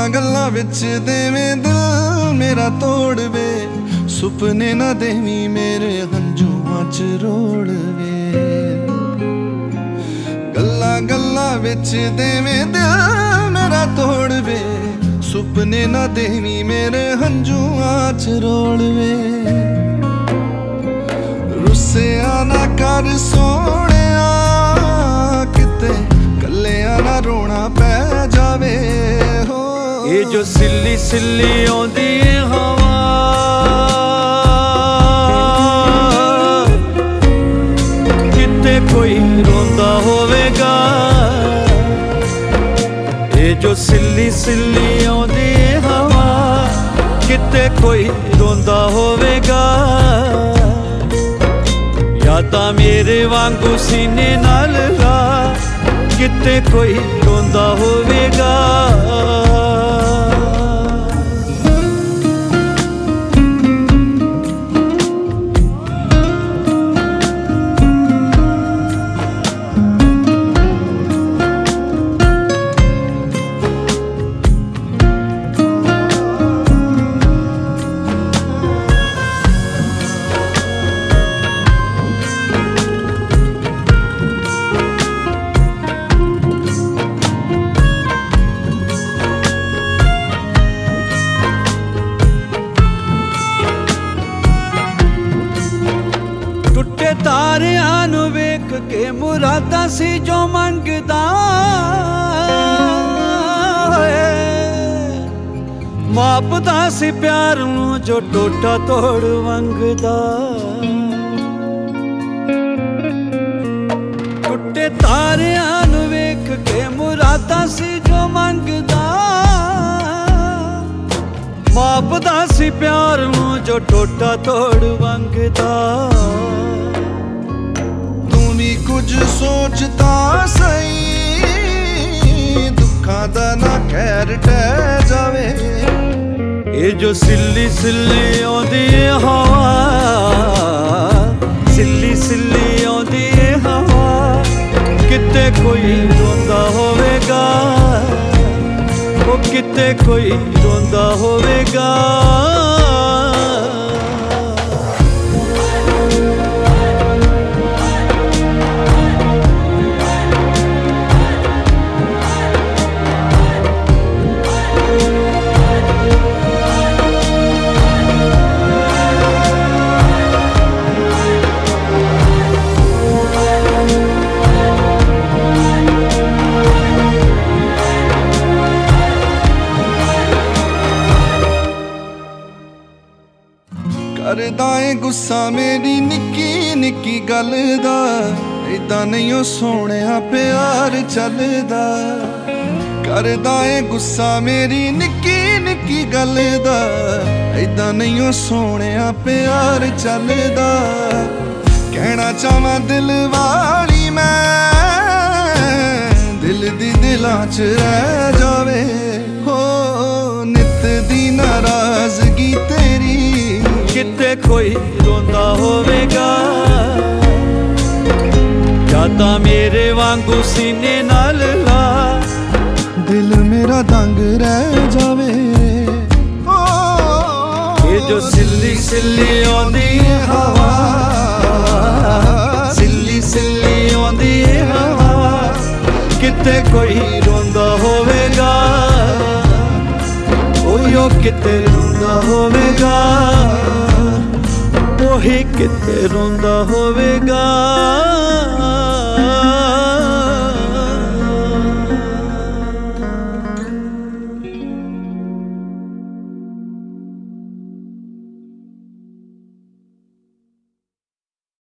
गल्लां गल्लां विच देवें दिल मेरा तोड़ वे, सुपने ना देवी मेरे हंझुआं च रोड़ वे। गल्लां गल्लां विच देवें दिल मेरा तोड़ वे, सुपने ना देवी मेरे हंझुआं च रोड़ वे। रुस्सिया ना कर सोहणिया किते कल्लिया ना रोना पै जावे हो। ये जो सिल्ली सिल्ली आउंदी हवा किते कोई रोंदा होवेगा। ये जो सिल्ली सिल्ली आउंदी हवा किते कोई रोंदा होवेगा। यादां मेरे वांगू सीने नाल ला किते कोई रोंदा होवेगा। तारियां नू वेख के मुरादां सी जो मंगदा, मापदा सी प्यार नू जो टोटा तोड़ वंगदा। टुटे तारियां नू वेख के मुरादां सी जो मंगदा, मापदा सी प्यार नू जो टोटा तोड़ वंगदा। कुछ सोचता सही दुखा दा ना खैर टह जावे। ये जो सिल्ली सिल्ली आउंदी हवा सिल्ली सिल्ली आउंदी हवा किते कोई रोंदा होवेगा। ओ किते कोई रोंदा होवेगा। करदा ए गुस्सा मेरी निक्की निक्की गल दा, इदां नहीं ओ सोहणिया प्यार चलदा। करदा ए गुस्सा मेरी निक्की निक्की गल दा, इदां नहीं ओ सोहणिया प्यार चलदा। कहना चाहां दिल वाली मैं दिल दी दिलां च रह जावे हो। नित दी नाराजगी तेरी किते कोई रोंदा होवेगा। यादां मेरे वांगू सीने नाल ला दिल मेरा दंग रह जावे। ये जो सिल्ली सिल्ली आउंदी हवा सिल्ली सिल्ली आउंदी हवा किते कोई रोंदा होवेगा। ओ किते रोंदा होवेगा। ओही किते रोंदा होवेगा।